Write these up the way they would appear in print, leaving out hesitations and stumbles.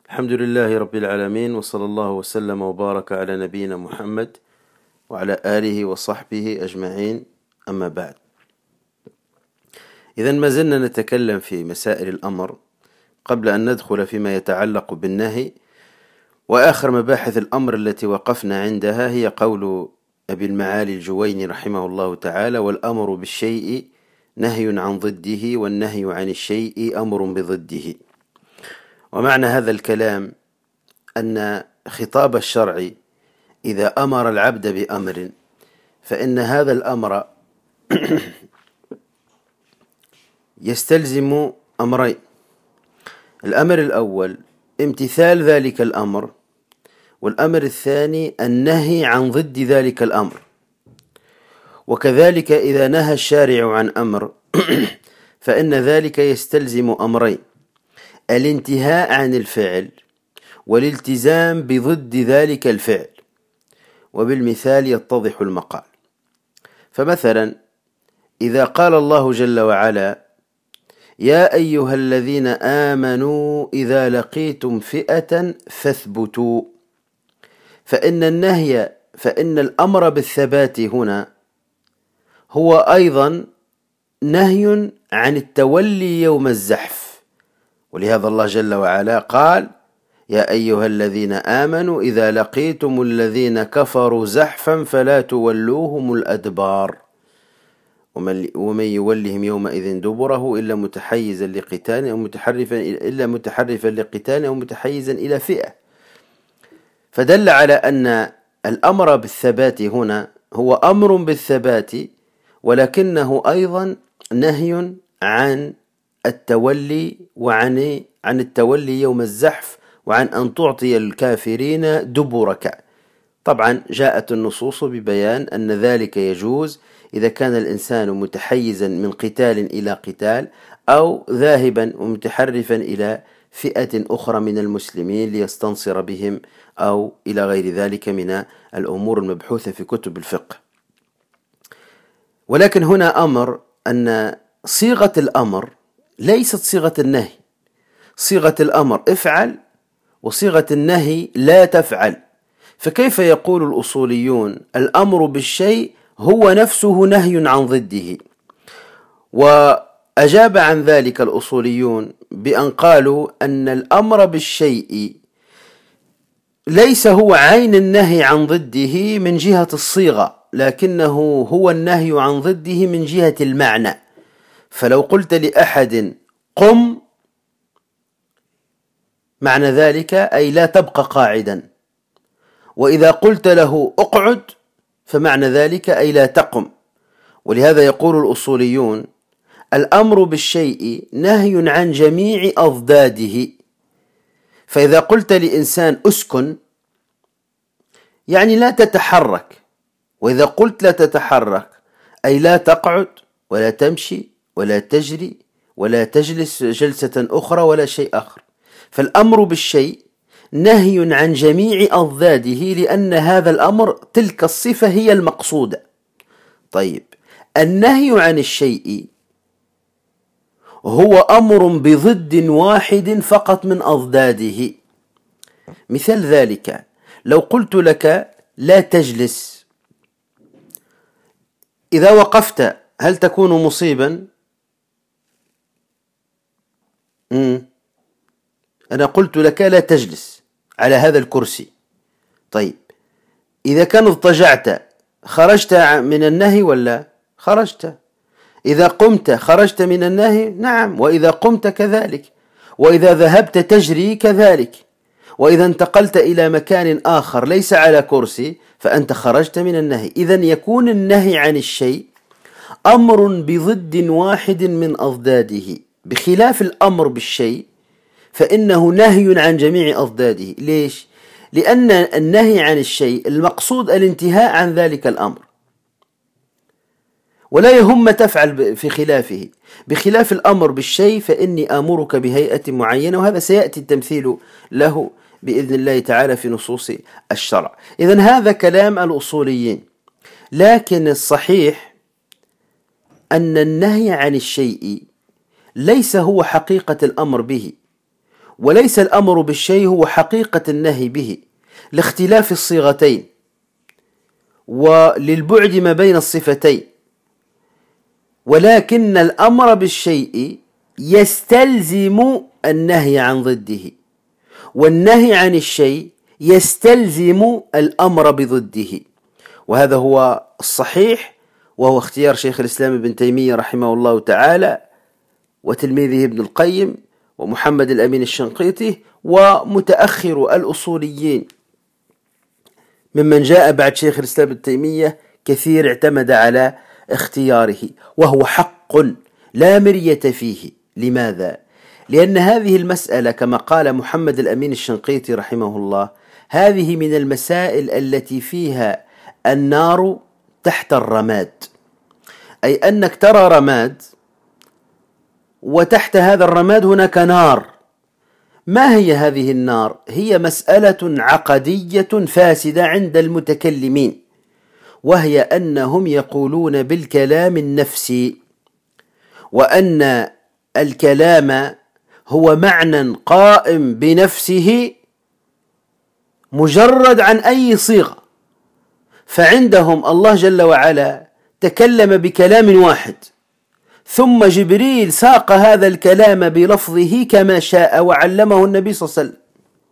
الحمد لله رب العالمين، وصلى الله وسلم وبارك على نبينا محمد وعلى آله وصحبه أجمعين. أما بعد، إذا ما زلنا نتكلم في مسائل الأمر قبل أن ندخل فيما يتعلق بالنهي. وآخر مباحث الأمر التي وقفنا عندها هي قول أبي المعالي الجويني رحمه الله تعالى: والأمر بالشيء نهي عن ضده، والنهي عن الشيء أمر بضده. ومعنى هذا الكلام أن خطاب الشرع إذا أمر العبد بأمر فإن هذا الأمر يستلزم أمرين: الأمر الأول امتثال ذلك الأمر، والأمر الثاني النهي عن ضد ذلك الأمر. وكذلك إذا نهى الشارع عن أمر فإن ذلك يستلزم أمرين: الانتهاء عن الفعل والالتزام بضد ذلك الفعل. وبالمثال يتضح المقال. فمثلا إذا قال الله جل وعلا: يا أيها الذين آمنوا إذا لقيتم فئة فاثبتوا، فإن الأمر بالثبات هنا هو أيضا نهي عن التولي يوم الزحف. ولهذا الله جل وعلا قال: يا أيها الذين آمنوا إذا لقيتم الذين كفروا زحفا فلا تولوهم الأدبار، ومن يولهم يومئذ دبره إلا متحيزا لقتال أو متحيزا إلى فئة. فدل على أن الأمر بالثبات هنا هو أمر بالثبات، ولكنه أيضا نهي عن التولي وعن التولي يوم الزحف، وعن أن تعطي الكافرين دبرك. طبعا جاءت النصوص ببيان أن ذلك يجوز إذا كان الإنسان متحيزا من قتال إلى قتال، أو ذاهبا ومتحرفا إلى فئة أخرى من المسلمين ليستنصر بهم، أو إلى غير ذلك من الأمور المبحوثة في كتب الفقه. ولكن هنا أمر أن صيغة الأمر ليست صيغة النهي. صيغة الأمر افعل، وصيغة النهي لا تفعل. فكيف يقول الأصوليون الأمر بالشيء هو نفسه نهي عن ضده؟ وأجاب عن ذلك الأصوليون بأن قالوا أن الأمر بالشيء ليس هو عين النهي عن ضده من جهة الصيغة، لكنه هو النهي عن ضده من جهة المعنى. فلو قلت لأحد قم، معنى ذلك أي لا تبقى قاعدا. وإذا قلت له اقعد فمعنى ذلك أي لا تقم. ولهذا يقول الأصوليون الأمر بالشيء نهي عن جميع أضداده. فإذا قلت لإنسان اسكن يعني لا تتحرك، وإذا قلت لا تتحرك أي لا تقعد ولا تمشي ولا تجري ولا تجلس جلسة أخرى ولا شيء آخر. فالأمر بالشيء نهي عن جميع أضداده، لأن هذا الأمر تلك الصفة هي المقصودة. طيب، النهي عن الشيء هو أمر بضد واحد فقط من أضداده. مثال ذلك لو قلت لك لا تجلس، إذا وقفت هل تكون مصيبا؟ أنا قلت لك لا تجلس على هذا الكرسي. طيب، إذا كان اضطجعت خرجت من النهي ولا خرجت؟ إذا قمت خرجت من النهي؟ نعم. وإذا قمت كذلك، وإذا ذهبت تجري كذلك، وإذا انتقلت إلى مكان آخر ليس على كرسي فأنت خرجت من النهي. إذن يكون النهي عن الشيء أمر بضد واحد من أضداده، بخلاف الأمر بالشيء فإنه نهي عن جميع أضداده. ليش؟ لأن النهي عن الشيء المقصود الانتهاء عن ذلك الأمر، ولا يهم ما تفعل في خلافه. بخلاف الأمر بالشيء فإني آمرك بهيئة معينة، وهذا سيأتي التمثيل له بإذن الله تعالى في نصوص الشرع. إذن هذا كلام الأصوليين. لكن الصحيح أن النهي عن الشيء ليس هو حقيقة الأمر به، وليس الأمر بالشيء هو حقيقة النهي به لاختلاف الصيغتين وللبعد ما بين الصفتين، ولكن الأمر بالشيء يستلزم النهي عن ضده، والنهي عن الشيء يستلزم الأمر بضده. وهذا هو الصحيح، وهو اختيار شيخ الإسلام ابن تيمية رحمه الله تعالى وتلميذه ابن القيم ومحمد الأمين الشنقيطي ومتأخر الأصوليين ممن جاء بعد شيخ الإسلام ابن تيمية كثير اعتمد على اختياره، وهو حق لا مرية فيه. لماذا؟ لأن هذه المسألة كما قال محمد الأمين الشنقيطي رحمه الله، هذه من المسائل التي فيها النار تحت الرماد، أي أنك ترى رماد وتحت هذا الرماد هناك نار. ما هي هذه النار؟ هي مسألة عقدية فاسدة عند المتكلمين، وهي أنهم يقولون بالكلام النفسي، وأن الكلام هو معنى قائم بنفسه مجرد عن أي صيغة. فعندهم الله جل وعلا تكلم بكلام واحد، ثم جبريل ساق هذا الكلام بلفظه كما شاء وعلمه النبي صلى الله عليه وسلم.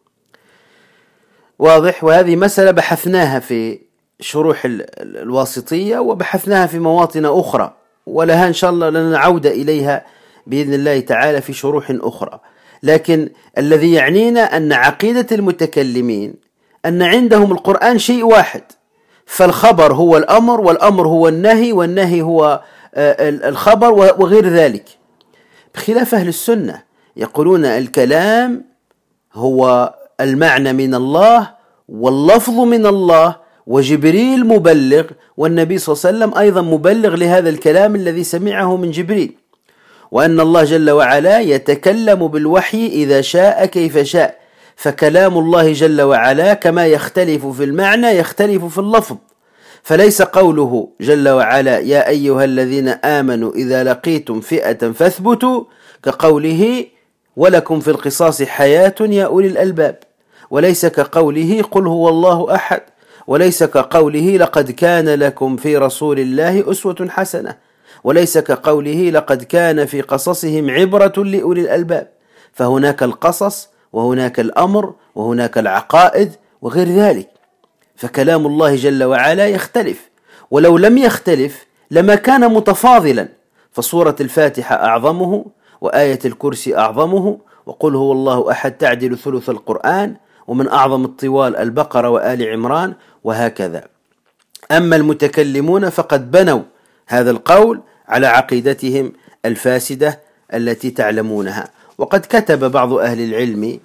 واضح؟ وهذه مسألة بحثناها في شروح الواسطية وبحثناها في مواطن أخرى، ولها إن شاء الله لنا عودة إليها بإذن الله تعالى في شروح أخرى. لكن الذي يعنينا أن عقيدة المتكلمين أن عندهم القرآن شيء واحد، فالخبر هو الأمر، والأمر هو النهي، والنهي هو الخبر وغير ذلك، بخلاف أهل السنة يقولون الكلام هو المعنى من الله واللفظ من الله، وجبريل مبلغ، والنبي صلى الله عليه وسلم أيضا مبلغ لهذا الكلام الذي سمعه من جبريل، وأن الله جل وعلا يتكلم بالوحي إذا شاء كيف شاء، فكلام الله جل وعلا كما يختلف في المعنى يختلف في اللفظ. فليس قوله جل وعلا يا أيها الذين آمنوا إذا لقيتم فئة فاثبتوا كقوله ولكم في القصاص حياة يا أولي الألباب، وليس كقوله قل هو الله أحد، وليس كقوله لقد كان لكم في رسول الله أسوة حسنة، وليس كقوله لقد كان في قصصهم عبرة لأولي الألباب. فهناك القصص وهناك الأمر وهناك العقائد وغير ذلك، فكلام الله جل وعلا يختلف، ولو لم يختلف لما كان متفاضلا، فسورة الفاتحة أعظمه، وآية الكرسي أعظمه، وقل هو الله أحد تعدل ثلث القرآن، ومن أعظم الطوال البقرة وآل عمران، وهكذا. أما المتكلمون فقد بنوا هذا القول على عقيدتهم الفاسدة التي تعلمونها. وقد كتب بعض أهل العلم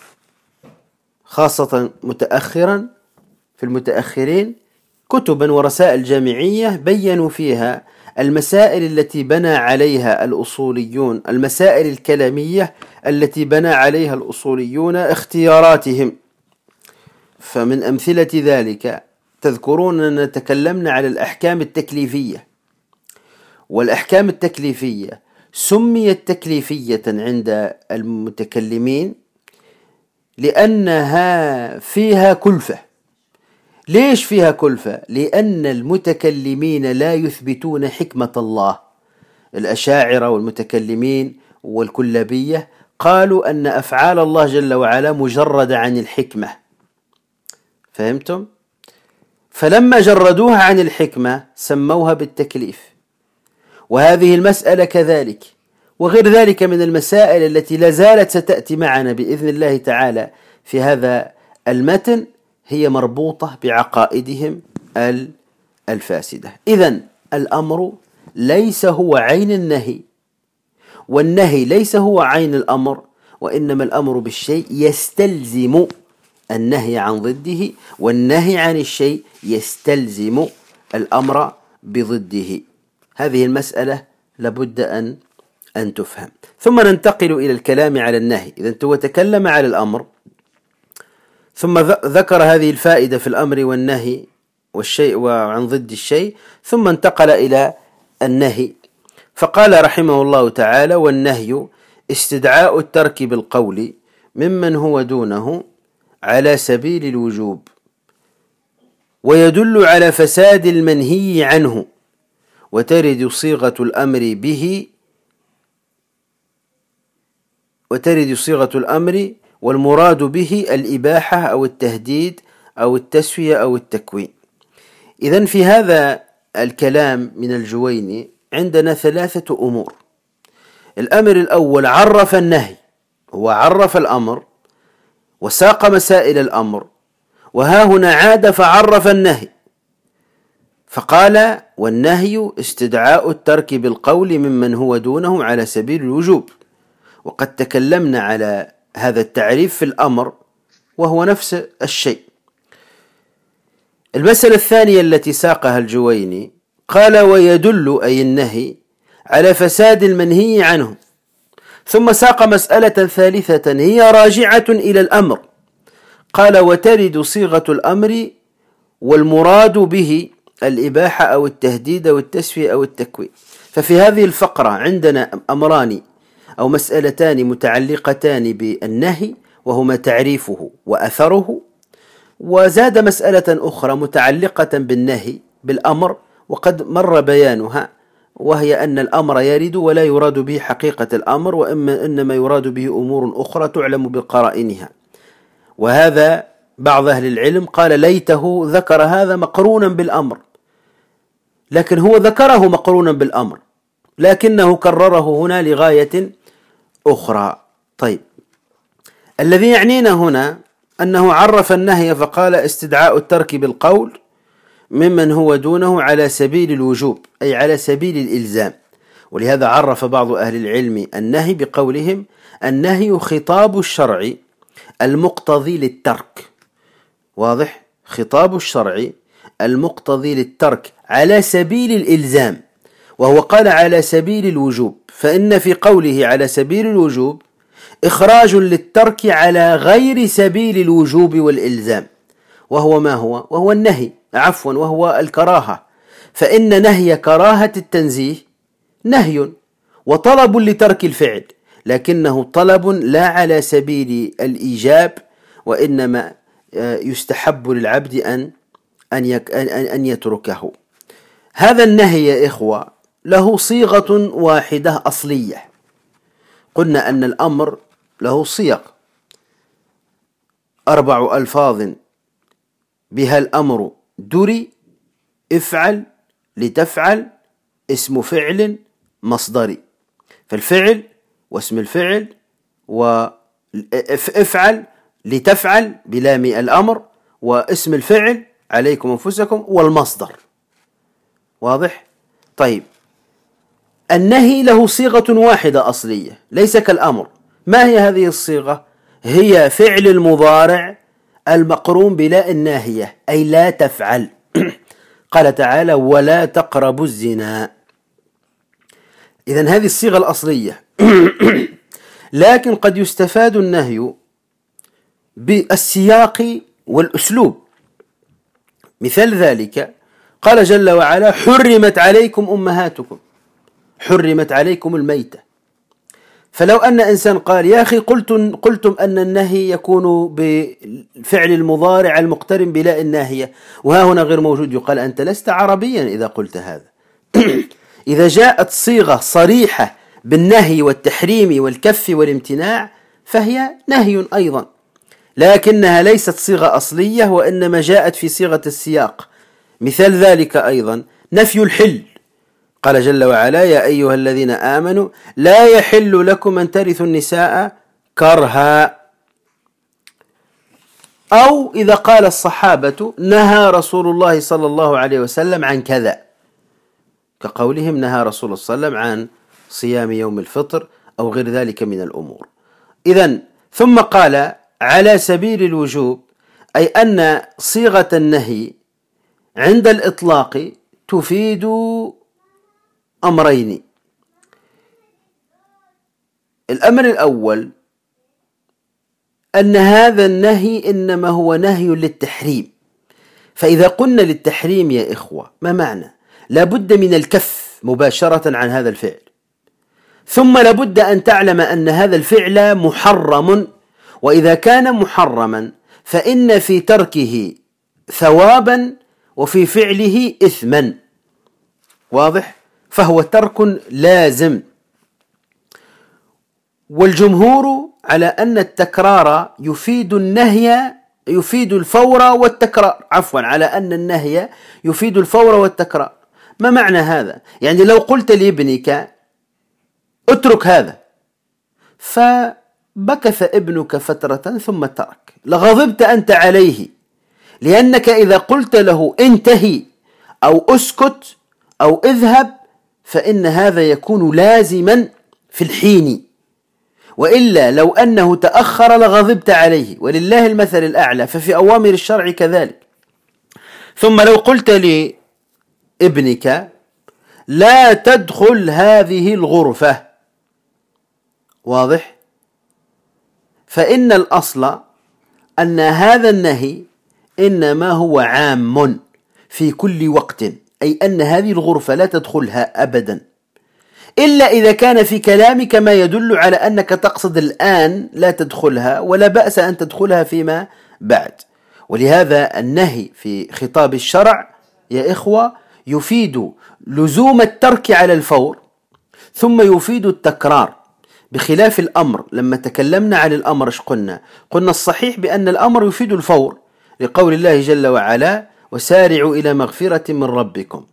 خاصة متأخرا في المتأخرين كتبا ورسائل جامعية بيّنوا فيها المسائل التي بنى عليها الأصوليون، المسائل الكلامية التي بنى عليها الأصوليون اختياراتهم. فمن أمثلة ذلك تذكرون أننا تكلمنا على الأحكام التكليفية، والأحكام التكليفية سميت تكليفية عند المتكلمين لأنها فيها كلفة. ليش فيها كلفة؟ لأن المتكلمين لا يثبتون حكمة الله. الأشاعرة والمتكلمين والكلابية قالوا أن أفعال الله جل وعلا مجردة عن الحكمة، فهمتم؟ فلما جردوها عن الحكمة سموها بالتكليف. وهذه المسألة كذلك، وغير ذلك من المسائل التي لا زالت ستأتي معنا بإذن الله تعالى في هذا المتن، هي مربوطة بعقائدهم الفاسدة. إذن الأمر ليس هو عين النهي، والنهي ليس هو عين الأمر، وإنما الأمر بالشيء يستلزم النهي عن ضده، والنهي عن الشيء يستلزم الأمر بضده. هذه المسألة لابد أن تفهم. ثم ننتقل إلى الكلام على النهي. إذن هو تكلم على الأمر، ثم ذكر هذه الفائدة في الأمر والنهي والشيء وعن ضد الشيء، ثم انتقل إلى النهي، فقال رحمه الله تعالى: والنهي استدعاء الترك بالقول ممن هو دونه على سبيل الوجوب، ويدل على فساد المنهي عنه، وترد صيغة الأمر والمراد به الإباحة أو التهديد أو التسوية أو التكوين. إذن في هذا الكلام من الجويني عندنا 3 أمور. الأمر الأول عرف النهي، هو عرف الأمر وساق مسائل الأمر، وها هنا عاد فعرف النهي فقال: والنهي استدعاء الترك بالقول ممن هو دونه على سبيل الوجوب. وقد تكلمنا على هذا التعريف في الأمر وهو نفس الشيء. المسألة الثانية التي ساقها الجويني قال: ويدل أي النهي على فساد المنهي عنه، ثم ساق مسألة ثالثة هي راجعة إلى الأمر، قال: وترد صيغة الأمر والمراد به الإباحة أو التهديد أو التسوية أو التكوين. ففي هذه الفقرة عندنا أمران أو مسألتان متعلقتان بالنهي وهما تعريفه وأثره، وزاد مسألة أخرى متعلقة بالنهي بالأمر وقد مر بيانها، وهي أن الأمر يرد ولا يراد به حقيقة الأمر، وإنما يراد به أمور أخرى تعلم بقرائنها. وهذا بعض أهل العلم قال: ليته ذكر هذا مقرونا بالأمر، لكن هو ذكره مقرونا بالأمر لكنه كرره هنا لغاية أخرى. طيب، الذي يعنينا هنا أنه عرف النهي فقال: استدعاء الترك بالقول ممن هو دونه على سبيل الوجوب، أي على سبيل الإلزام. ولهذا عرف بعض أهل العلم النهي بقولهم: النهي خطاب الشرع المقتضي للترك. واضح؟ خطاب الشرع المقتضي للترك على سبيل الإلزام، وهو قال على سبيل الوجوب، فإن في قوله على سبيل الوجوب إخراج للترك على غير سبيل الوجوب والإلزام، وهو ما هو؟ وهو النهي، وهو الكراهة. فإن نهي كراهة التنزيه نهي وطلب لترك الفعل، لكنه طلب لا على سبيل الإيجاب، وإنما يستحب للعبد أن يتركه. هذا النهي يا إخوة له صيغة واحدة أصلية. قلنا أن الأمر له صيغ 4 ألفاظ بها الأمر دري: افعل، لتفعل، اسم فعل، مصدري. فالفعل واسم الفعل وافعل لتفعل بلام الأمر، واسم الفعل عليكم أنفسكم، والمصدر. واضح؟ طيب، النهي له صيغة واحدة أصلية ليس كالأمر. ما هي هذه الصيغة؟ هي فعل المضارع المقرون بلا الناهية، أي لا تفعل. قال تعالى: ولا تقربوا الزنا. إذن هذه الصيغة الأصلية. لكن قد يستفاد النهي بالسياق والأسلوب. مثال ذلك قال جل وعلا: حرمت عليكم أمهاتكم، حرمت عليكم الميتة. فلو أن إنسان قال: يا أخي قلتم أن النهي يكون بفعل المضارع المقترن بلا الناهية، وها هنا غير موجود، يقال: أنت لست عربيا إذا قلت هذا. إذا جاءت صيغة صريحة بالنهي والتحريم والكف والامتناع فهي نهي أيضا، لكنها ليست صيغة أصلية، وإنما جاءت في صيغة السياق. مثال ذلك أيضا نفي الحل. قال جل وعلا: يا أيها الذين آمنوا لا يحل لكم أن ترثوا النساء كرها. أو إذا قال الصحابة: نهى رسول الله صلى الله عليه وسلم عن كذا، كقولهم: نهى رسول الله صلى الله عليه وسلم عن صيام يوم الفطر أو غير ذلك من الأمور. إذن ثم قال: على سبيل الوجوب، أي أن صيغة النهي عند الإطلاق تفيد أمرين. الأمر الأول أن هذا النهي إنما هو نهي للتحريم. فإذا قلنا للتحريم يا إخوة ما معنى؟ لابد من الكف مباشرة عن هذا الفعل، ثم لابد أن تعلم أن هذا الفعل محرم، وإذا كان محرما فإن في تركه ثوابا وفي فعله إثما. واضح؟ فهو ترك لازم. والجمهور على أن التكرار يفيد النهي، يفيد الفور والتكرار، على أن النهي يفيد الفور والتكرار. ما معنى هذا؟ يعني لو قلت لابنك اترك هذا فبكث ابنك فترة ثم ترك، لغضبت أنت عليه، لأنك إذا قلت له انتهي أو اسكت أو اذهب فإن هذا يكون لازما في الحين، وإلا لو أنه تأخر لغضبت عليه، ولله المثل الأعلى. ففي أوامر الشرع كذلك. ثم لو قلت لابنك لا تدخل هذه الغرفة، واضح؟ فإن الأصل أن هذا النهي إنما هو عام في كل وقت، أي أن هذه الغرفة لا تدخلها أبدا، إلا إذا كان في كلامك ما يدل على أنك تقصد الآن لا تدخلها، ولا بأس أن تدخلها فيما بعد. ولهذا النهي في خطاب الشرع يا إخوة يفيد لزوم الترك على الفور، ثم يفيد التكرار، بخلاف الأمر. لما تكلمنا عن الأمر ايش قلنا الصحيح بأن الأمر يفيد الفور، لقول الله جل وعلا وسارعوا إلى مغفرة من ربكم.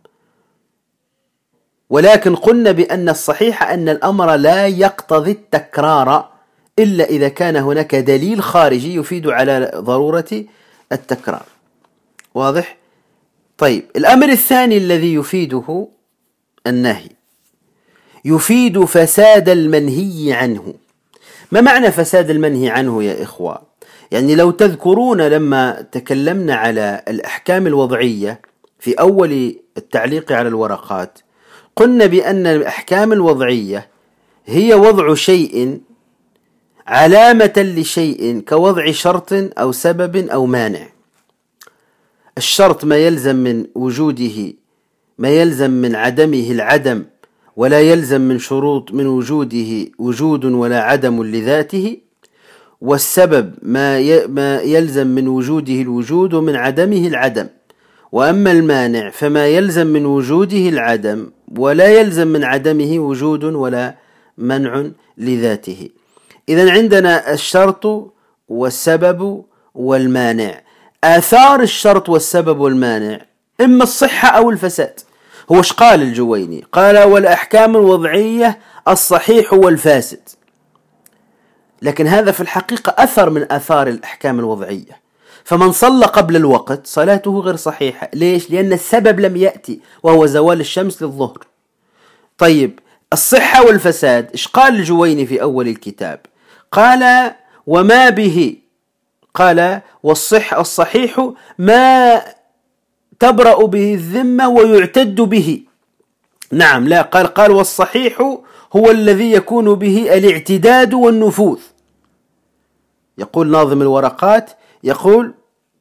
ولكن قلنا بأن الصحيح أن الأمر لا يقتضي التكرار إلا إذا كان هناك دليل خارجي يفيد على ضرورة التكرار. واضح؟ طيب، الأمر الثاني الذي يفيده النهي يفيد فساد المنهي عنه. ما معنى فساد المنهي عنه يا إخوة؟ يعني لو تذكرون لما تكلمنا على الأحكام الوضعية في أول التعليق على الورقات، قلنا بأن الأحكام الوضعية هي وضع شيء علامة لشيء كوضع شرط أو سبب أو مانع. الشرط ما يلزم من وجوده، ما يلزم من عدمه العدم، ولا يلزم من وجوده وجود ولا عدم لذاته. والسبب ما يلزم من وجوده الوجود ومن عدمه العدم. وأما المانع فما يلزم من وجوده العدم ولا يلزم من عدمه وجود ولا منع لذاته. إذن عندنا الشرط والسبب والمانع. آثار الشرط والسبب والمانع إما الصحة أو الفساد. هو ايش قال الجويني؟ قال والأحكام الوضعية الصحيح والفاسد. لكن هذا في الحقيقة أثر من آثار الأحكام الوضعية. فمن صلى قبل الوقت صلاته غير صحيحة. ليش؟ لأن السبب لم يأتي وهو زوال الشمس للظهر. طيب، الصحة والفساد ايش قال الجويني في أول الكتاب؟ قال وما به، قال الصحيح ما تبرأ به الذمة ويعتد به. نعم، لا، قال والصحيح هو الذي يكون به الاعتداد والنفوذ. يقول ناظم الورقات، يقول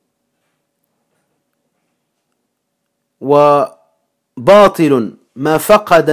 وباطل ما فقد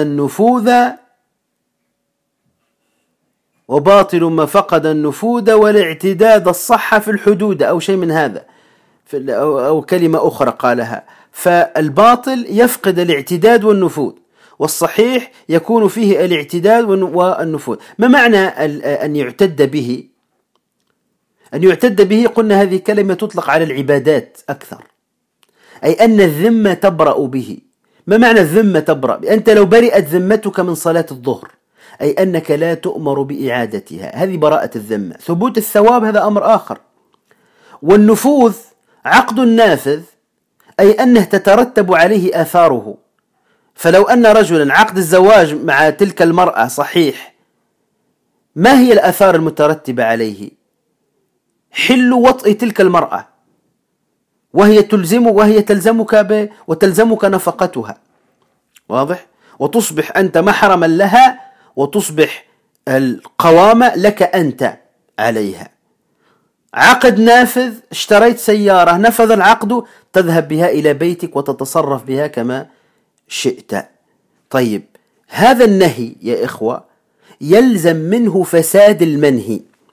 النفوذ والاعتداد الصح في الحدود أو شيء من هذا، أو كلمة أخرى قالها. فالباطل يفقد الاعتداد والنفوذ، والصحيح يكون فيه الاعتداد والنفوذ. ما معنى أن يعتد به؟ أن يعتد به قلنا هذه كلمة تطلق على العبادات أكثر، أي أن الذمة تبرأ به. ما معنى الذمة تبرأ؟ أنت لو برئت ذمتك من صلاة الظهر، أي أنك لا تؤمر بإعادتها، هذه براءة الذمة. ثبوت الثواب هذا أمر آخر. والنفوذ عقد نافذ، أي أنه تترتب عليه آثاره. فلو أن رجلا عقد الزواج مع تلك المرأة صحيح، ما هي الآثار المترتبة عليه؟ حل وطئ تلك المرأة، وهي تلزمك وتلزمك نفقتها. واضح؟ وتصبح أنت محرما لها، وتصبح القوامة لك أنت عليها. عقد نافذ، اشتريت سيارة، نفذ العقد، تذهب بها إلى بيتك وتتصرف بها كما شئت. طيب، هذا النهي يا إخوة يلزم منه فساد المنهي.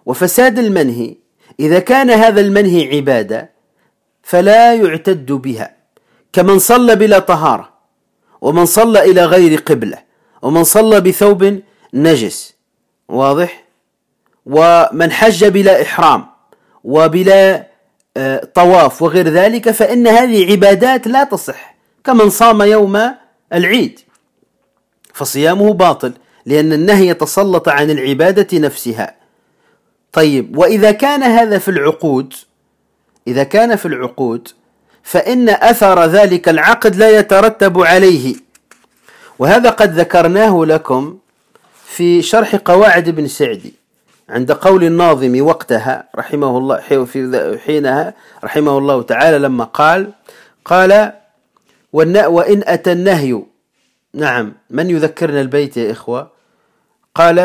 وفساد المنهي إذا كان هذا المنهي عبادة فلا يعتد بها، كمن صلى بلا طهارة، ومن صلى إلى غير قبلة، ومن صلى بثوب نجس، واضح؟ ومن حج بلا إحرام وبلا طواف وغير ذلك، فإن هذه عبادات لا تصح، كمن صام يوم العيد فصيامه باطل، لأن النهي يتسلط عن العبادة نفسها. طيب، وإذا كان هذا في العقود، إذا كان في العقود فإن أثر ذلك العقد لا يترتب عليه، وهذا قد ذكرناه لكم في شرح قواعد ابن سعدي عند قول الناظم وقتها رحمه الله، حينها رحمه الله تعالى، لما قال وإن أتى النهي، نعم، من يذكرنا البيت يا إخوة؟ قال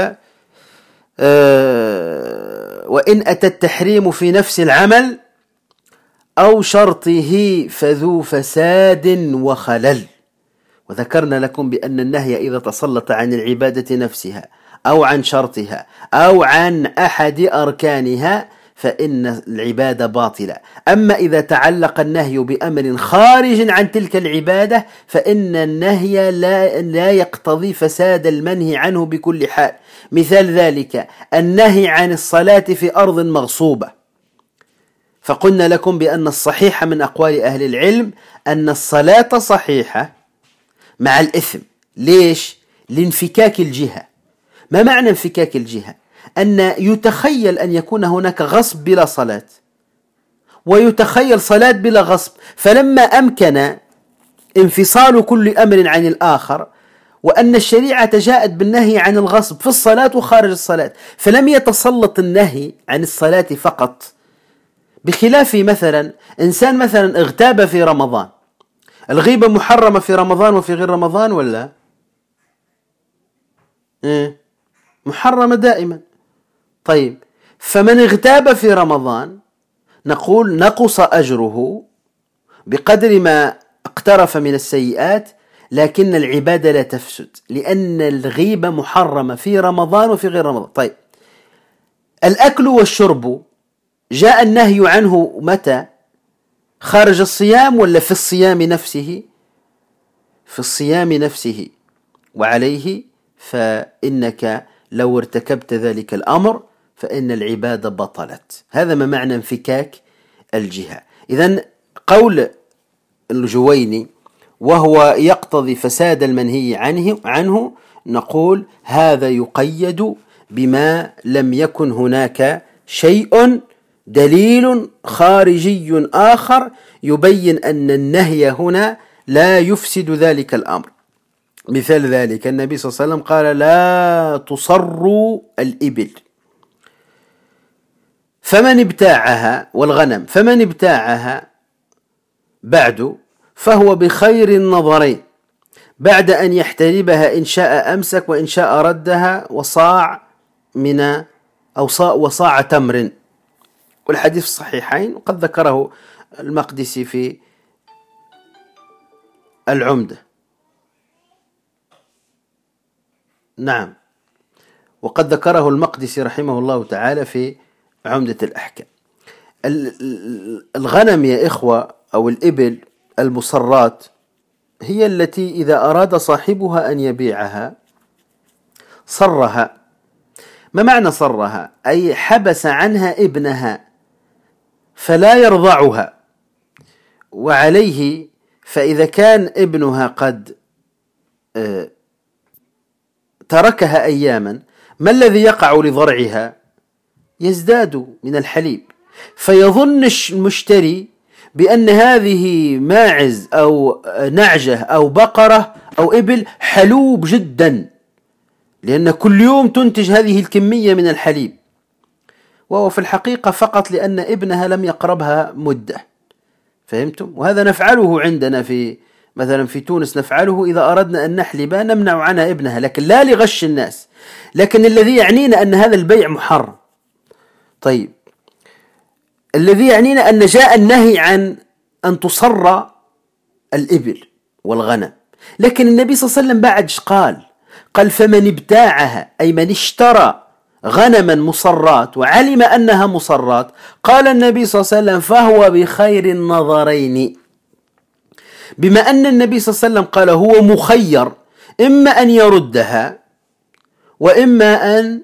وإن أتى التحريم في نفس العمل أو شرطه فذو فساد وخلل. وذكرنا لكم بأن النهي إذا تسلط عن العبادة نفسها أو عن شرطها أو عن أحد أركانها فإن العبادة باطلة. أما إذا تعلق النهي بأمر خارج عن تلك العبادة فإن النهي لا يقتضي فساد المنهي عنه بكل حال. مثال ذلك النهي عن الصلاة في أرض مغصوبة، فقلنا لكم بأن الصحيح من أقوال أهل العلم أن الصلاة صحيحة مع الإثم. ليش؟ لانفكاك الجهة. ما معنى انفكاك الجهة؟ أن يتخيل أن يكون هناك غصب بلا صلاة، ويتخيل صلاة بلا غصب، فلما أمكن انفصال كل أمر عن الآخر، وأن الشريعة جاءت بالنهي عن الغصب في الصلاة وخارج الصلاة، فلم يتسلط النهي عن الصلاة فقط، بخلاف مثلا إنسان مثلا اغتاب في رمضان. الغيبة محرمة في رمضان وفي غير رمضان ولا؟ محرمة دائما. طيب، فمن اغتاب في رمضان نقول نقص أجره بقدر ما اقترف من السيئات، لكن العبادة لا تفسد، لأن الغيبة محرمة في رمضان وفي غير رمضان. طيب، الأكل والشرب جاء النهي عنه متى؟ خارج الصيام ولا في الصيام نفسه؟ في الصيام نفسه. وعليه فإنك لو ارتكبت ذلك الأمر فإن العبادة بطلت. هذا ما معنى انفكاك الجهة. إذن قول الجويني وهو يقتضي فساد المنهي عنه نقول هذا يقيد بما لم يكن هناك شيء دليل خارجي آخر يبين أن النهي هنا لا يفسد ذلك الأمر. مثال ذلك النبي صلى الله عليه وسلم قال لا تصروا الإبل، فمن ابتاعها والغنم، فمن ابتاعها بعد فهو بخير النظرين، بعد أن يحتربها إن شاء أمسك وإن شاء ردها وصاع من وصاع تمر. والحديث الصحيحين، وقد ذكره المقدسي في العمدة. نعم، وقد ذكره المقدسي رحمه الله تعالى في عمدة الأحكام. الغنم يا إخوة أو الإبل المصرات هي التي إذا أراد صاحبها أن يبيعها صرها. ما معنى صرها؟ أي حبس عنها ابنها فلا يرضعها، وعليه فإذا كان ابنها قد تركها أياما، ما الذي يقع لضرعها؟ يزداد من الحليب، فيظن المشتري بأن هذه ماعز أو نعجة أو بقرة أو إبل حلوب جدا، لأن كل يوم تنتج هذه الكمية من الحليب، وهو في الحقيقة فقط لأن ابنها لم يقربها مدة. فهمتم؟ وهذا نفعله عندنا مثلا في تونس، نفعله إذا أردنا أن نحلب نمنع عنها ابنها، لكن لا لغش الناس، لكن الذي يعنينا أن هذا البيع محرم. طيب، الذي يعنينا أن جاء النهي عن أن تصر الإبل والغنم، لكن النبي صلى الله عليه وسلم بعد قال فمن ابتاعها، أي من اشترى غنما مصرات وعلم أنها مصرات، قال النبي صلى الله عليه وسلم فهو بخير النظرين. بما أن النبي صلى الله عليه وسلم قال هو مخير إما أن يردها وإما أن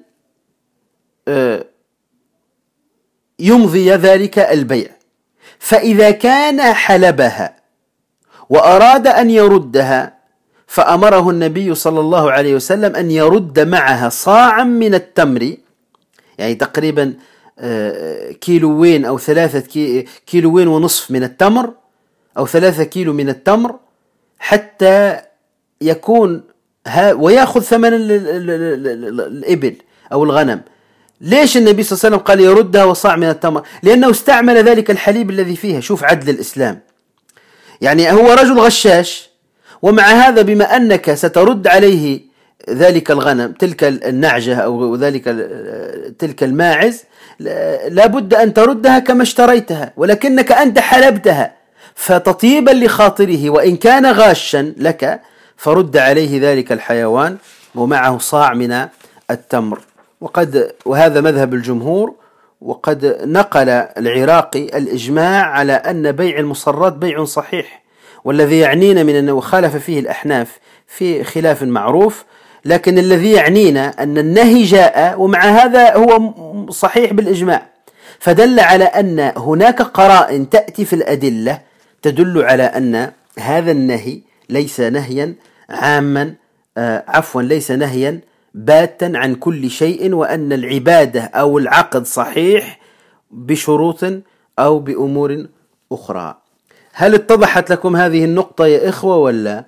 يمضي ذلك البيع، فإذا كان حلبها وأراد أن يردها فأمره النبي صلى الله عليه وسلم أن يرد معها صاعا من التمر، يعني تقريبا كيلوين أو 3 كيلوين ونصف من التمر أو 3 كيلو من التمر، حتى يكون ويأخذ ثمن الإبل أو الغنم. ليش النبي صلى الله عليه وسلم قال يردها وصاع من التمر؟ لأنه استعمل ذلك الحليب الذي فيها. شوف عدل الإسلام، يعني هو رجل غشاش، ومع هذا بما أنك سترد عليه ذلك الغنم، تلك النعجة أو تلك الماعز، لابد أن تردها كما اشتريتها، ولكنك أنت حلبتها، فتطيبا لخاطره وإن كان غاشا لك فرد عليه ذلك الحيوان ومعه صاع من التمر. وهذا مذهب الجمهور، وقد نقل العراقي الإجماع على أن بيع المصرات بيع صحيح، والذي يعنينا من أنه خالف فيه الأحناف في خلاف معروف، لكن الذي يعنينا أن النهي جاء ومع هذا هو صحيح بالإجماع، فدل على أن هناك قرائن تأتي في الأدلة تدل على أن هذا النهي ليس نهيا عاما، ليس نهيا باتا عن كل شيء، وأن العبادة أو العقد صحيح بشروط أو بأمور أخرى. هل اتضحت لكم هذه النقطة يا إخوة ولا؟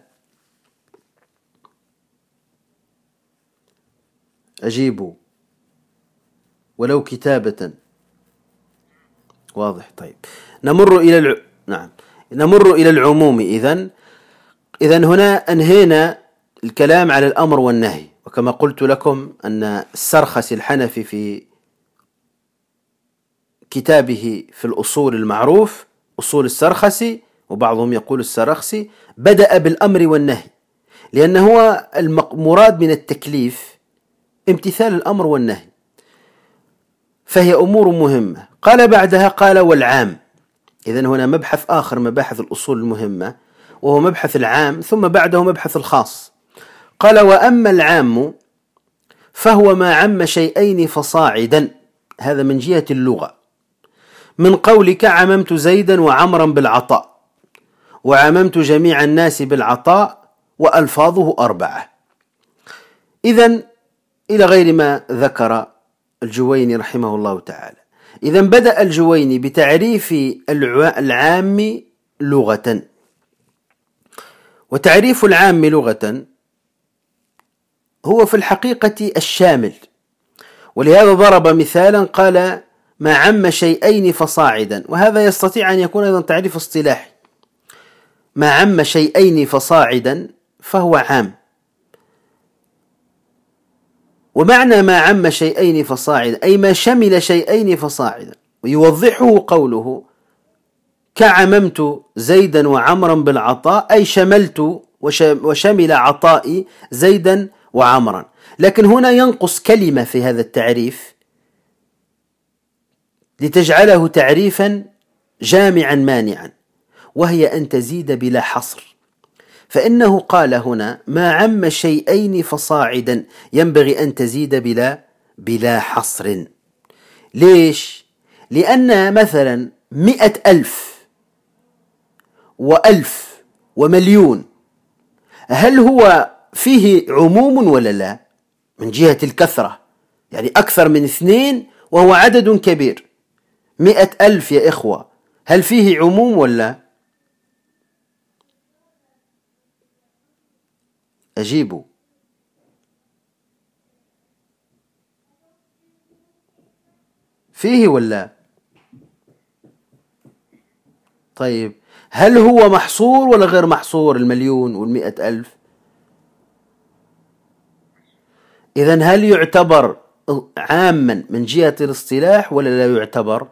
أجيبوا ولو كتابة. واضح. طيب نمر إلى العموم. إذن هنا أنهينا الكلام على الأمر والنهي، وكما قلت لكم أن السرخسي الحنفي في كتابه في الأصول المعروف أصول السرخسي، وبعضهم يقول السرخسي، بدأ بالأمر والنهي، لأنه هو المراد من التكليف امتثال الأمر والنهي، فهي أمور مهمة. قال بعدها قال والعام. إذن هنا مبحث آخر مباحث الأصول المهمة، وهو مبحث العام، ثم بعده مبحث الخاص. قال وأما العام فهو ما عم شيئين فصاعدا، هذا من جهة اللغة، من قولك عممت زيدا وعمرا بالعطاء، وعممت جميع الناس بالعطاء، وألفاظه 4. إذن إلى غير ما ذكر الجويني رحمه الله تعالى. إذن بدأ الجويني بتعريف العام لغة، وتعريف العام لغة هو في الحقيقة الشامل، ولهذا ضرب مثالا قال ما عم شيئين فصاعدا، وهذا يستطيع أن يكون أيضا تعريف اصطلاحي. ما عم شيئين فصاعدا فهو عام. ومعنى ما عم شيئين فصاعدا أي ما شمل شيئين فصاعدا، ويوضحه قوله كعممت زيدا وعمرا بالعطاء، أي شملت وشمل عطائي زيدا وعمرا. لكن هنا ينقص كلمة في هذا التعريف لتجعله تعريفا جامعا مانعا، وهي أن تزيد بلا حصر. فإنه قال هنا ما عم شيئين فصاعدا، ينبغي أن تزيد بلا حصر. ليش؟ لأن مثلا 100,000 و1000 ومليون، هل هو فيه عموم ولا لا؟ من جهة الكثرة، يعني أكثر من 2 وهو عدد كبير. 100,000 يا إخوة، هل فيه عموم ولا؟ أجيبوا. فيه ولا؟ طيب هل هو محصور ولا غير محصور 1,000,000 و100,000؟ إذن هل يعتبر عاما من جهة الاصطلاح ولا لا يعتبر؟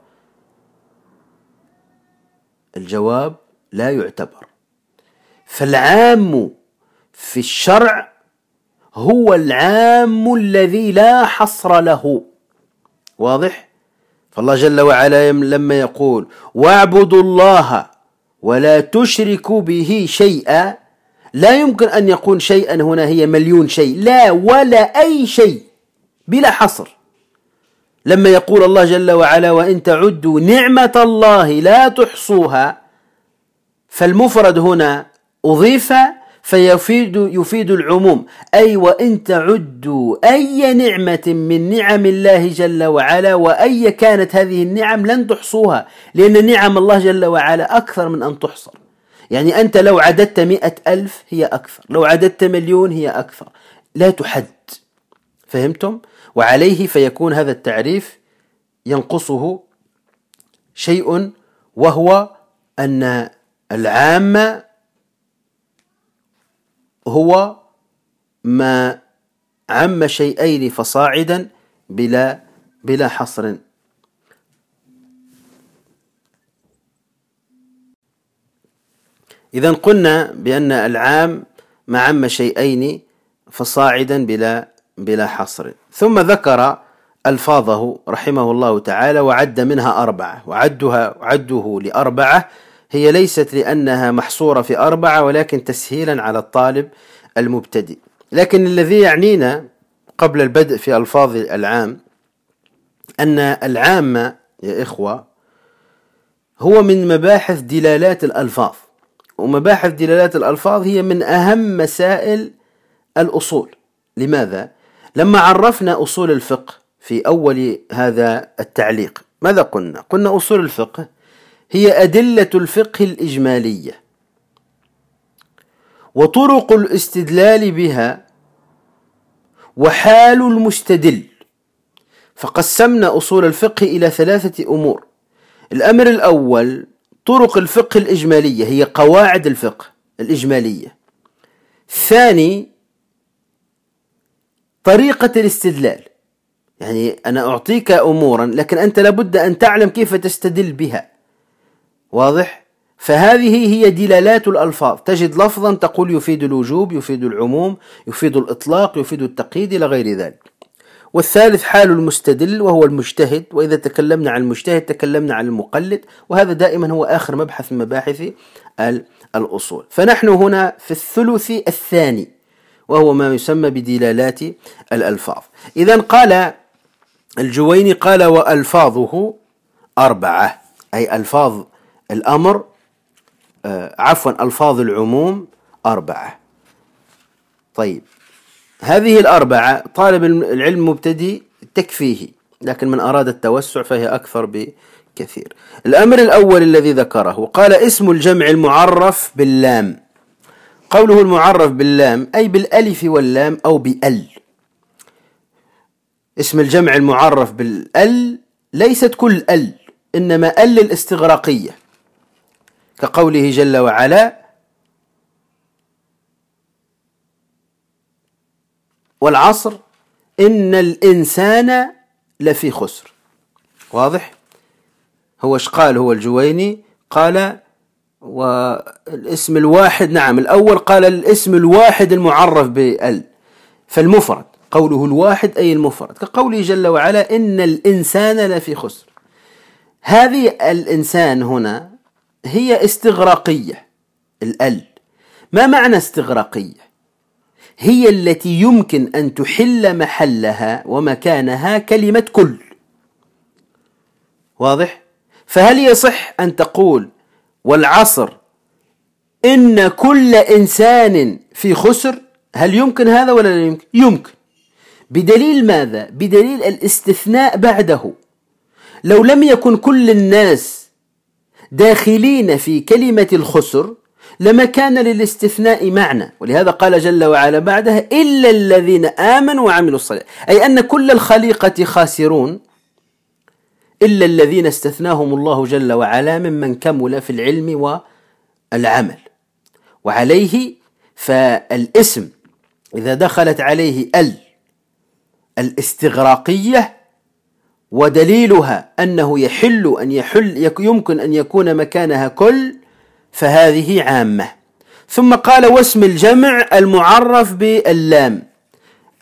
الجواب لا يعتبر. فالعام في الشرع هو العام الذي لا حصر له. واضح؟ فالله جل وعلا لما يقول واعبدوا الله ولا تشركوا به شيئا، لا يمكن أن يكون شيئا هنا هي مليون شيء، لا، ولا أي شيء بلا حصر. لما يقول الله جل وعلا وإن تعدوا نعمة الله لا تحصوها، فالمفرد هنا أضيف يفيد العموم، أي وإن تعدوا أي نعمة من نعم الله جل وعلا وأي كانت هذه النعم لن تحصوها، لأن نعم الله جل وعلا أكثر من أن تحصر. يعني أنت لو عددت 100,000 هي أكثر، لو عددت مليون هي أكثر، لا تحد. فهمتم؟ وعليه فيكون هذا التعريف ينقصه شيء، وهو أن العام هو ما عم شيئين فصاعدا بلا حصر. إذن قلنا بأن العام ما عم شيئين فصاعدا بلا حصر. ثم ذكر ألفاظه رحمه الله تعالى وعد منها 4، وعده ل4 هي ليست لأنها محصورة في 4 ولكن تسهيلا على الطالب المبتدئ. لكن الذي يعنينا قبل البدء في ألفاظ العام أن العام يا إخوة هو من مباحث دلالات الألفاظ، ومباحث دلالات الألفاظ هي من أهم مسائل الأصول. لماذا؟ لما عرفنا أصول الفقه في أول هذا التعليق ماذا قلنا؟ قلنا أصول الفقه هي أدلة الفقه الإجمالية وطرق الاستدلال بها وحال المستدل. فقسمنا أصول الفقه إلى 3 أمور. الأمر الأول طرق الفقه الإجمالية، هي قواعد الفقه الإجمالية. الثاني طريقة الاستدلال، يعني أنا أعطيك أمورا لكن أنت لابد أن تعلم كيف تستدل بها. واضح؟ فهذه هي دلالات الألفاظ، تجد لفظا تقول يفيد الوجوب، يفيد العموم، يفيد الإطلاق، يفيد التقييد إلى غير ذلك. والثالث حال المستدل وهو المجتهد، وإذا تكلمنا عن المجتهد تكلمنا عن المقلد، وهذا دائما هو آخر مبحث من مباحث الأصول. فنحن هنا في الثلث الثاني وهو ما يسمى بدلالات الألفاظ. إذن قال الجويني قال وألفاظه 4، أي ألفاظ الأمر ألفاظ العموم 4. طيب هذه 4 طالب العلم مبتدئ تكفيه، لكن من أراد التوسع فهي أكثر بكثير. الأمر الأول الذي ذكره قال اسم الجمع المعرف باللام. قوله المعرف باللام أي بالألف واللام أو بأل. اسم الجمع المعرف بالأل ليست كل أل، إنما أل الاستغراقية، كقوله جل وعلا والعصر إن الإنسان لفي خسر. واضح؟ هو ايش قال هو الجويني؟ قال والاسم الواحد، نعم الأول قال الاسم الواحد المعرف بال، فالمفرد قوله الواحد أي المفرد، كقوله جل وعلا إن الإنسان لفي خسر. هذه الإنسان هنا هي استغراقية الأل. ما معنى استغراقية؟ هي التي يمكن أن تحل محلها ومكانها كلمة كل. واضح؟ فهل يصح أن تقول والعصر إن كل إنسان في خسر؟ هل يمكن هذا ولا لا يمكن؟ يمكن. بدليل ماذا؟ بدليل الاستثناء بعده. لو لم يكن كل الناس داخلين في كلمة الخسر لما كان للاستثناء معنى، ولهذا قال جل وعلا بعدها إلا الذين آمنوا وعملوا الصالحات، أي أن كل الخليقة خاسرون إلا الذين استثناهم الله جل وعلا ممن كمل في العلم والعمل. وعليه فالاسم إذا دخلت عليه الاستغراقية ودليلها أنه يمكن أن يكون مكانها كل، فهذه عامة. ثم قال واسم الجمع المعرف باللام.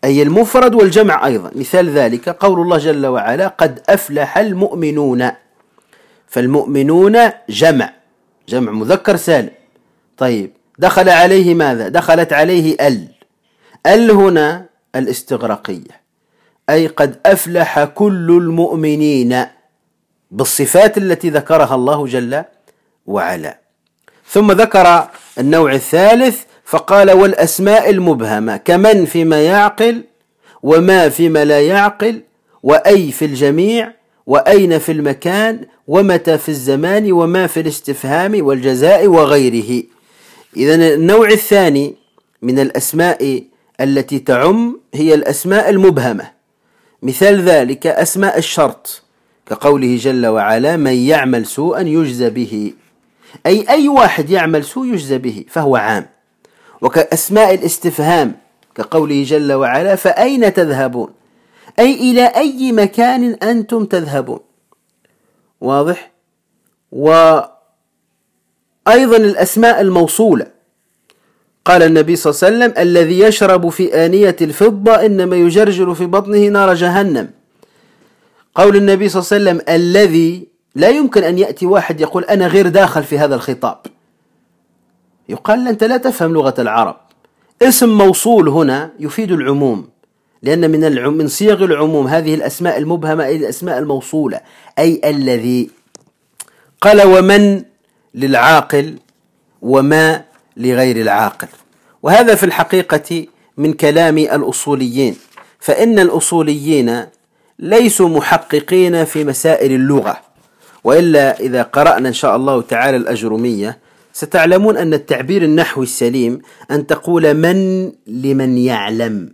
أي المفرد والجمع أيضا. مثال ذلك قول الله جل وعلا قد أفلح المؤمنون، فالمؤمنون جمع مذكر سالم. طيب دخل عليه ماذا؟ دخلت عليه ال هنا الاستغراقية، أي قد أفلح كل المؤمنين بالصفات التي ذكرها الله جل وعلا. ثم ذكر النوع الثالث فقال والأسماء المبهمة كمن فيما يعقل، وما فيما لا يعقل، وأي في الجميع، وأين في المكان، ومتى في الزمان، وما في الاستفهام والجزاء وغيره. إذن النوع الثاني من الأسماء التي تعم هي الأسماء المبهمة. مثال ذلك أسماء الشرط كقوله جل وعلا من يعمل سوءا يجزى به، أي واحد يعمل سوء يجزى به فهو عام. وكأسماء الاستفهام كقوله جل وعلا فأين تذهبون، أي إلى أي مكان أنتم تذهبون. واضح؟ وأيضا الأسماء الموصولة قال النبي صلى الله عليه وسلم الذي يشرب في آنية الفضة إنما يجرجر في بطنه نار جهنم. قول النبي صلى الله عليه وسلم الذي، لا يمكن أن يأتي واحد يقول أنا غير داخل في هذا الخطاب، يقال أنت لا تفهم لغة العرب. اسم موصول هنا يفيد العموم، لأن من صيغ العموم هذه الأسماء المبهمة أي الأسماء الموصولة، أي الذي. قال ومن للعاقل وما لغير العاقل. وهذا في الحقيقة من كلام الأصوليين، فإن الأصوليين ليسوا محققين في مسائل اللغة، وإلا إذا قرأنا إن شاء الله تعالى الأجرمية ستعلمون أن التعبير النحوي السليم أن تقول من لمن يعلم،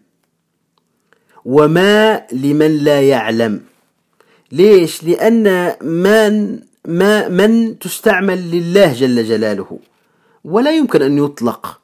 وما لمن لا يعلم. ليش؟ لأن من تستعمل لله جل جلاله، ولا يمكن أن يطلق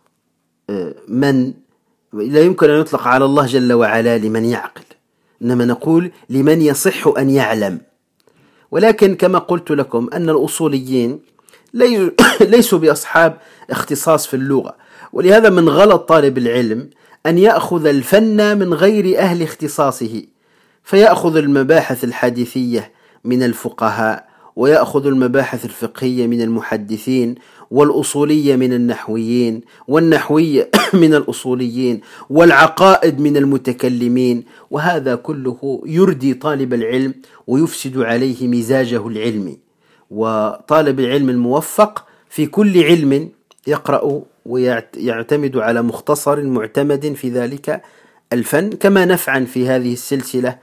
لا يمكن أن يطلق على الله جل وعلا لمن يعقل، إنما نقول لمن يصح أن يعلم. ولكن كما قلت لكم أن الأصوليين ليسوا بأصحاب اختصاص في اللغة، ولهذا من غلط طالب العلم أن يأخذ الفن من غير أهل اختصاصه، فيأخذ المباحث الحديثية من الفقهاء، ويأخذ المباحث الفقهية من المحدثين، والأصولية من النحويين، والنحوية من الأصوليين، والعقائد من المتكلمين، وهذا كله يردي طالب العلم ويفسد عليه مزاجه العلمي. وطالب العلم الموفق في كل علم يقرأ ويعتمد على مختصر معتمد في ذلك الفن، كما نفعل في هذه السلسلة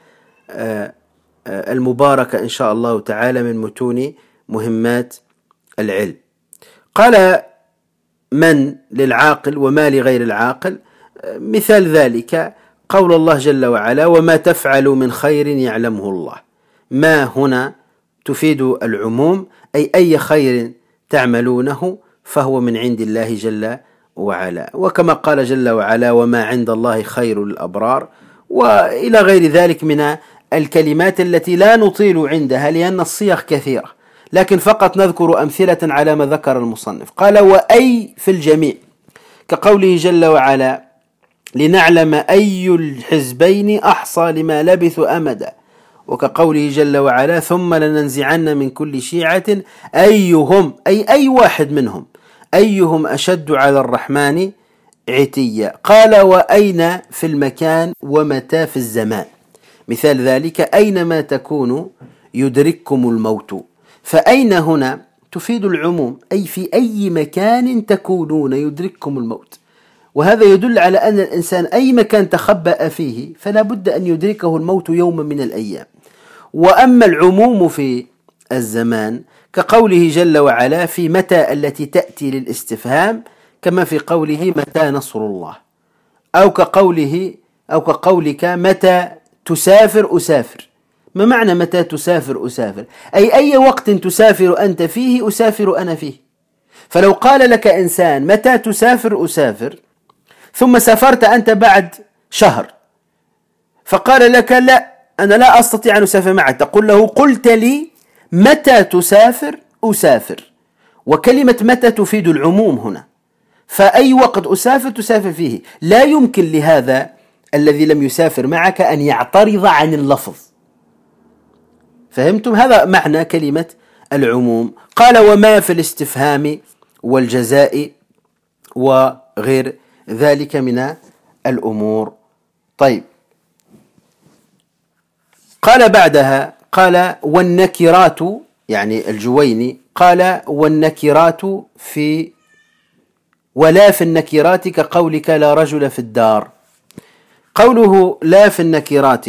المباركة إن شاء الله تعالى من متون مهمات العلم. قال من للعاقل وما لغير العاقل. مثال ذلك قول الله جل وعلا وما تفعل من خير يعلمه الله. ما هنا تفيد العموم، أي خير تعملونه فهو من عند الله جل وعلا. وكما قال جل وعلا وما عند الله خير للأبرار، وإلى غير ذلك من الكلمات التي لا نطيل عندها لأن الصيغ كثيرة، لكن فقط نذكر أمثلة على ما ذكر المصنف. قال وأي في الجميع كقوله جل وعلا لنعلم أي الحزبين أحصى لما لبثوا أمدا، وكقوله جل وعلا ثم لننزعن من كل شيعة أيهم، أي واحد منهم، أيهم أشد على الرحمن عتيا. قال وأين في المكان ومتى في الزمان. مثال ذلك أينما تكونوا يدرككم الموت. فأين هنا تفيد العموم، أي في أي مكان تكونون يدرككم الموت، وهذا يدل على أن الإنسان أي مكان تخبأ فيه فلا بد أن يدركه الموت يوما من الأيام. وأما العموم في الزمان كقوله جل وعلا في متى التي تأتي للاستفهام، كما في قوله متى نصر الله، أو كقولك متى تسافر أسافر. ما معنى متى تسافر أسافر؟ أي وقت تسافر أنت فيه أسافر أنا فيه. فلو قال لك إنسان متى تسافر أسافر، ثم سافرت أنت بعد شهر، فقال لك لا أنا لا أستطيع أن أسافر معك، تقول له قلت لي متى تسافر أسافر، وكلمة متى تفيد العموم هنا، فأي وقت أسافر تسافر فيه. لا يمكن لهذا الذي لم يسافر معك أن يعترض عن اللفظ. فهمتم؟ هذا معنى كلمة العموم. قال وما في الاستفهام والجزاء وغير ذلك من الأمور. طيب، قال بعدها قال والنكرات، يعني الجويني قال والنكرات في ولا في النكرات كقولك لا رجل في الدار. قوله لا في النكرات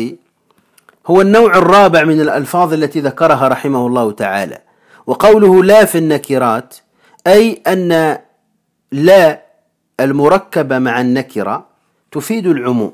هو النوع الرابع من الألفاظ التي ذكرها رحمه الله تعالى. وقوله لا في النكرات أي أن لا المركبة مع النكرة تفيد العموم،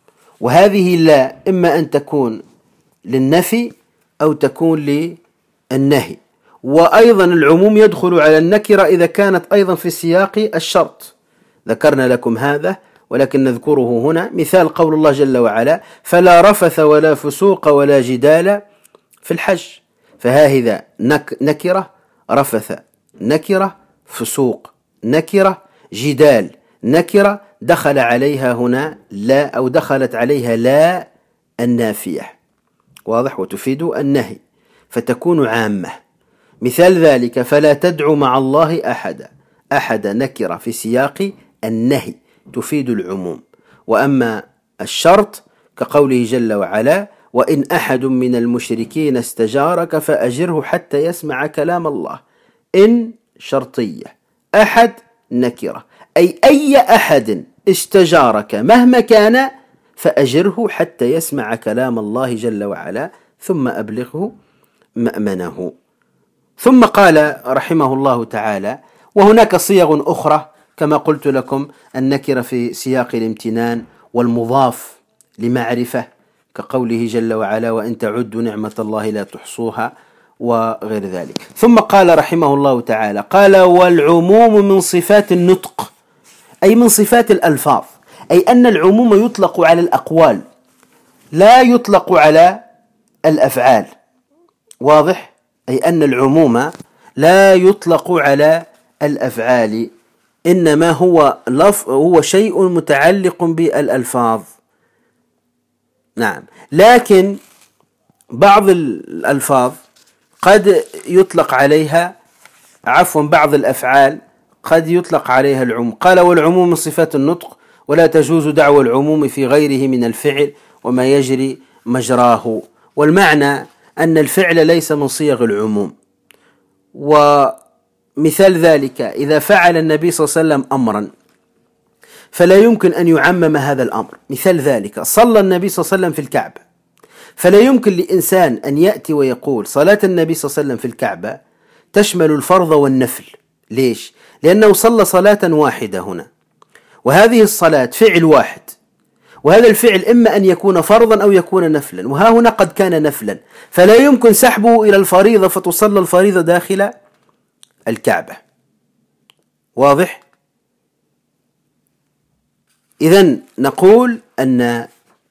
وهذه لا إما أن تكون للنفي أو تكون للنهي. وأيضا العموم يدخل على النكرة إذا كانت أيضا في سياق الشرط، ذكرنا لكم هذا ولكن نذكره هنا. مثال قول الله جل وعلا فلا رفث ولا فسوق ولا جدال في الحج، فهذا نكرة، رفث نكرة، فسوق نكرة، جدال نكرة، دخل عليها هنا لا أو دخلت عليها لا النافية، واضح، وتفيد النهي فتكون عامة. مثال ذلك فلا تدعو مع الله أحد نكرة في سياق النهي تفيد العموم. وأما الشرط كقوله جل وعلا وإن أحد من المشركين استجارك فأجره حتى يسمع كلام الله. إن شرطية، أحد نكرة، أي أحد استجارك مهما كان فأجره حتى يسمع كلام الله جل وعلا ثم أبلغه مأمنه. ثم قال رحمه الله تعالى وهناك صيغ أخرى كما قلت لكم، النكرة في سياق الامتنان والمضاف لمعرفة كقوله جل وعلا وإن تعدوا نعمة الله لا تحصوها وغير ذلك. ثم قال رحمه الله تعالى قال والعموم من صفات النطق، أي من صفات الألفاظ، أي أن العموم يطلق على الأقوال لا يطلق على الأفعال، واضح، أي أن العموم لا يطلق على الأفعال، إنما هو شيء متعلق بالألفاظ. نعم، لكن بعض الألفاظ قد يطلق عليها بعض الأفعال قد يطلق عليها العموم. قال والعموم من صفات النطق ولا تجوز دعوى العموم في غيره من الفعل وما يجري مجراه. والمعنى أن الفعل ليس من صيغ العموم. ومثال ذلك إذا فعل النبي صلى الله عليه وسلم أمرا فلا يمكن أن يعمم هذا الأمر. مثال ذلك صلى النبي صلى الله عليه وسلم في الكعبة، فلا يمكن لإنسان أن يأتي ويقول صلاة النبي صلى الله عليه وسلم في الكعبة تشمل الفرض والنفل. ليش؟ لأنه صلى صلاة واحدة هنا، وهذه الصلاة فعل واحد، وهذا الفعل إما أن يكون فرضا أو يكون نفلا، وها هنا قد كان نفلا، فلا يمكن سحبه إلى الفريضة فتصلى الفريضة داخل الكعبة، واضح؟ إذن نقول أن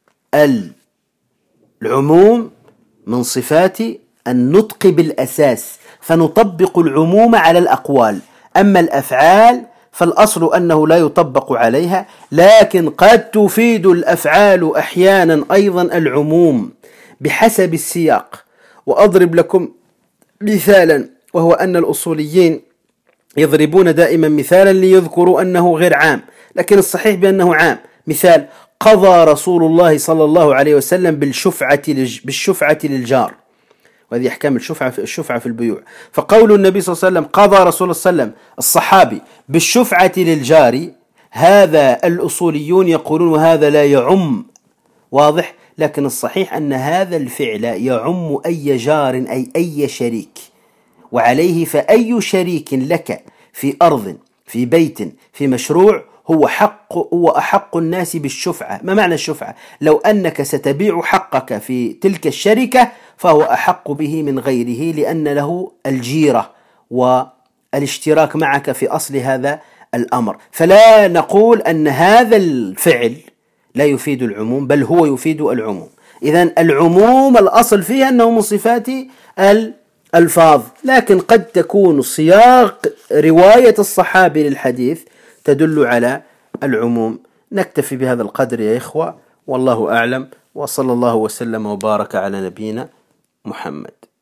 العموم من صفات النطق بالأساس، فنطبق العموم على الأقوال. أما الأفعال فالأصل أنه لا يطبق عليها، لكن قد تفيد الأفعال أحيانا أيضا العموم بحسب السياق. وأضرب لكم مثالا، وهو أن الأصوليين يضربون دائما مثالا ليذكروا أنه غير عام، لكن الصحيح بأنه عام. مثال قضى رسول الله صلى الله عليه وسلم بالشفعة للجار، وهذه أحكام الشفعة في البيوع. فقول النبي صلى الله عليه وسلم قضى رسول الله صلى الله عليه وسلم الصحابي بالشفعة للجار، هذا الأصوليون يقولون وهذا لا يعم، واضح، لكن الصحيح أن هذا الفعل يعم أي جار أي شريك، وعليه فأي شريك لك في أرض في بيت في مشروع هو أحق الناس بالشفعة. ما معنى الشفعة؟ لو أنك ستبيع حقك في تلك الشركة فهو أحق به من غيره، لأن له الجيرة والاشتراك معك في أصل هذا الأمر. فلا نقول أن هذا الفعل لا يفيد العموم، بل هو يفيد العموم. إذن العموم الأصل فيها أنه من صفات الألفاظ، لكن قد تكون سياق رواية الصحابي للحديث تدل على العموم. نكتفي بهذا القدر يا إخوة، والله أعلم، وصلى الله وسلم وبارك على نبينا محمد.